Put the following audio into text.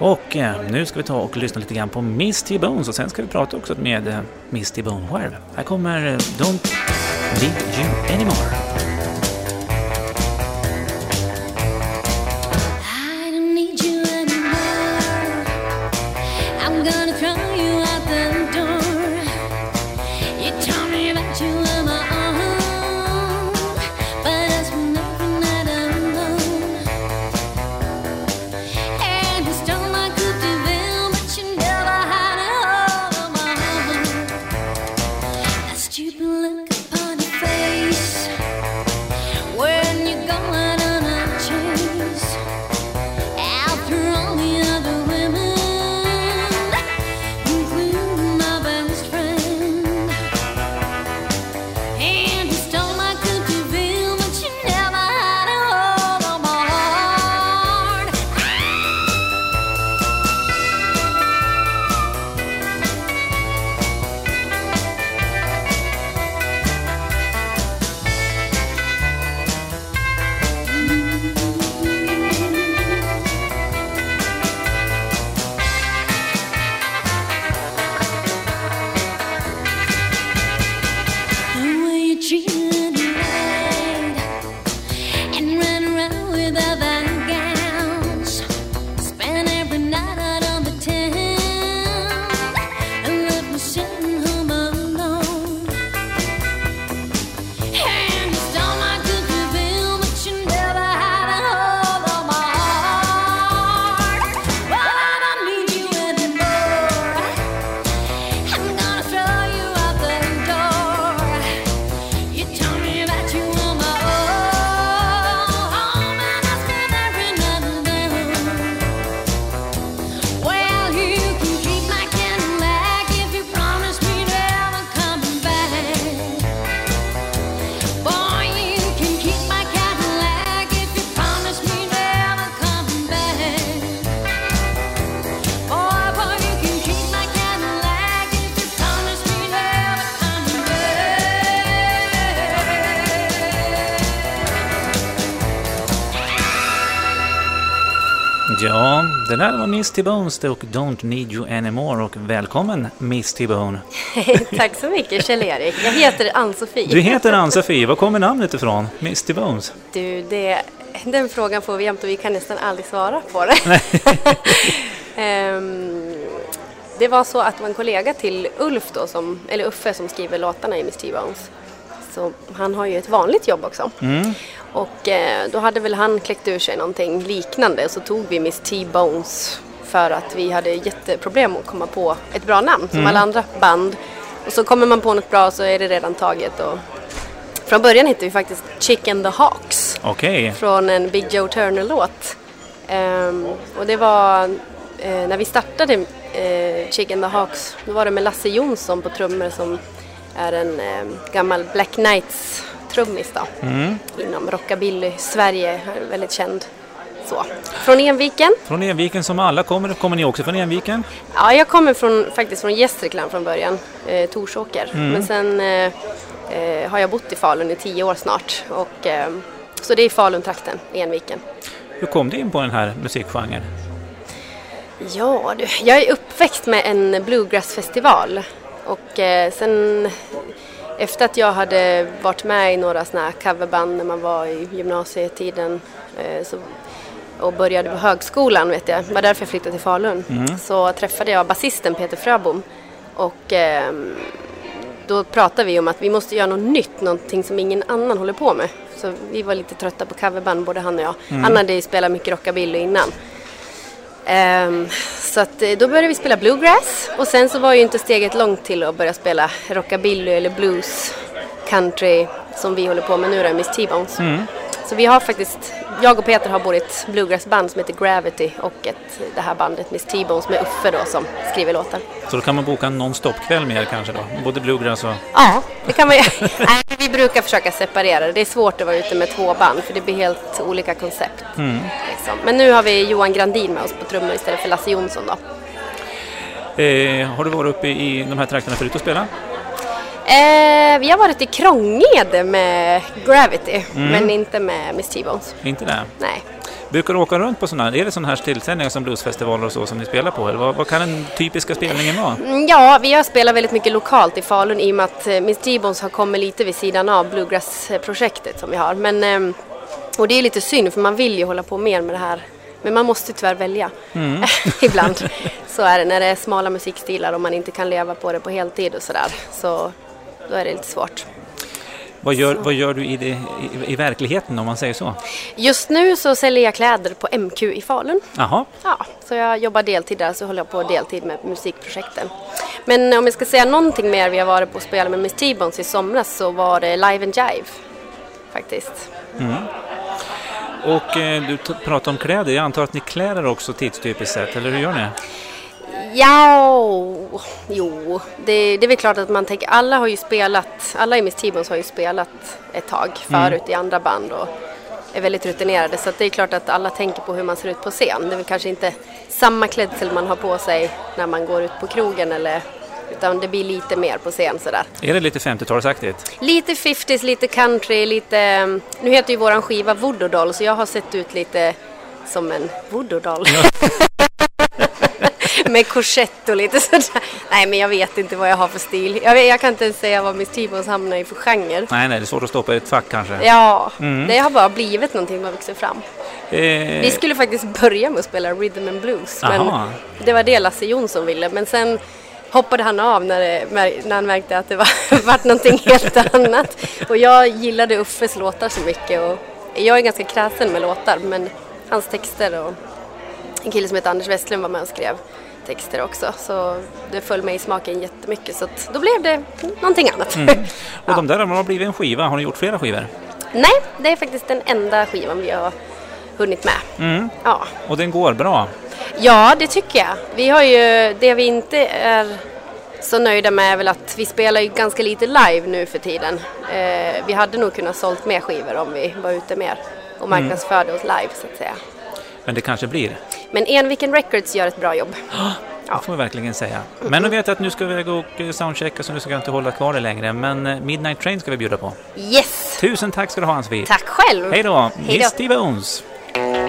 Och nu ska vi ta och lyssna lite grann på Miss T-Bones och sen ska vi prata också med Miss T-Bone själv. Här kommer Don't Need You Anymore. Ja, det där var Miss T-Bones och Don't Need You Anymore och välkommen Miss T-Bone. Tack så mycket Kjell-Erik. Jag heter Ann-Sofie. Du heter Ann-Sofie. Var kommer namnet ifrån? Miss T-Bones? Du, den frågan får vi jämt och vi kan nästan aldrig svara på det. Det var så att det var en kollega till Ulf då, eller Uffe som skriver låtarna i Miss T-Bones. Så han har ju ett vanligt jobb också. Mm. Och då hade väl han kläckt ur sig någonting liknande. Så tog vi Miss T-Bones för att vi hade jätteproblem att komma på ett bra namn som alla andra band. Och så kommer man på något bra så är det redan taget. Och från början hette vi faktiskt Chicken the Hawks. Okay. Från en Big Joe Turner-låt. Och det var när vi startade Chicken the Hawks. Då var det med Lasse Jonsson på trummor som är en gammal Black Knights trummis då. Inom rockabilly Sverige, är väldigt känd. Så. Från Enviken. Från Enviken som alla kommer ni också från Enviken? Ja, jag kommer faktiskt från Gästrikland från början, Torsåker. Men sen har jag bott i Falun i 10 år snart. Och, så det är Falun-trakten, Enviken. Hur kom du in på den här musikgenren? Ja, jag är uppväxt med en bluegrass-festival. Och sen efter att jag hade varit med i några såna här coverband när man var i gymnasietiden och började på högskolan, vet jag. Det var därför jag flyttade till Falun. Så träffade jag basisten Peter Fröbom. Och då pratade vi om att vi måste göra något nytt, någonting som ingen annan håller på med. Så vi var lite trötta på coverband, både han och jag. Han hade spelat mycket rockabilly innan. Så att då började vi spela bluegrass. Och sen så var ju inte steget långt till att börja spela rockabilly eller blues, country som vi håller på med nu då, Miss T-Bones. Så vi har faktiskt, jag och Peter har både ett bluegrassband som heter Gravity och det här bandet Miss T-Bones med Uffe då som skriver låtar. Så då kan man boka en non-stop-kväll med er kanske då? Både bluegrass och... Ja, det kan man göra. Nej, vi brukar försöka separera det. Det är svårt att vara ute med 2 band för det blir helt olika koncept. Liksom. Men nu har vi Johan Grandin med oss på trummor istället för Lasse Jonsson då. Har du varit uppe i de här trakterna förut att spela? Vi har varit i Krångede med Gravity, men inte med Miss T-Bones. Inte det? Nej. Brukar du åka runt på sådana här? Är det sådana här tillställningar som bluesfestivaler och så som ni spelar på? Eller vad kan den typiska spelningen vara? Ja, vi har spelat väldigt mycket lokalt i Falun i och med att Miss T-Bones har kommit lite vid sidan av Bluegrass-projektet som vi har. Men, och det är lite synd för man vill ju hålla på mer med det här. Men man måste tyvärr välja ibland. Så är det när det är smala musikstilar och man inte kan leva på det på heltid och sådär. Så då är det lite svårt. Vad gör du i verkligheten om man säger så? Just nu så säljer jag kläder på MQ i Falun. Jaha. Ja, så jag jobbar deltid där, så håller jag på deltid med musikprojekten. Men om jag ska säga någonting mer vi har varit på att spela med Miss T-Bones i somras så var det Live and Jive faktiskt. Och du pratar om kläder. Jag antar att ni klär er också tidstypiskt sett, eller hur gör ni? Det är väl klart att man tänker, alla i Miss T-Bones har ju spelat ett tag förut i andra band och är väldigt rutinerade, så att det är klart att alla tänker på hur man ser ut på scen. Det är väl kanske inte samma klädsel man har på sig när man går ut på krogen utan det blir lite mer på scen sådär. Är det lite 50-talsaktigt? Lite 50s, lite country, lite... Nu heter ju våran skiva Voodoo Doll, så jag har sett ut lite som en Voodoo Doll. Ja. Med korsett och lite sådär. Nej, men jag vet inte vad jag har för stil. Jag kan inte säga vad Miss T-Bones hamnar i för genre. Nej, det är svårt att stoppa i ett fack kanske. Ja, det har bara blivit någonting man vuxit fram. Vi skulle faktiskt börja med att spela rhythm and blues. Men det var det Lasse Jonsson ville. Men sen hoppade han av när han märkte att det var någonting helt annat. Och jag gillade Uffes låtar så mycket. Och jag är ganska kräsen med låtar, men hans texter och en kille som heter Anders Westlund var med och skrev texter också, så det föll mig i smaken jättemycket, så att då blev det någonting annat. Och de där har blivit en skiva. Har ni gjort flera skivor? Nej, det är faktiskt den enda skivan vi har hunnit med. Ja. Och den går bra? Ja, det tycker jag. Vi har ju, det vi inte är så nöjda med är väl att vi spelar ju ganska lite live nu för tiden. Vi hade nog kunnat sålt mer skivor om vi var ute mer och marknadsförde oss live, så att säga. Men det kanske blir. Men Enviken Records gör ett bra jobb. Det får vi verkligen säga. Men nu vet jag att nu ska vi gå och soundchecka, så nu ska jag inte hålla kvar det längre. Men Midnight Train ska vi bjuda på. Yes! Tusen tack ska du ha, Ann-Sofie. Tack själv. Hej då. Miss T-Bones.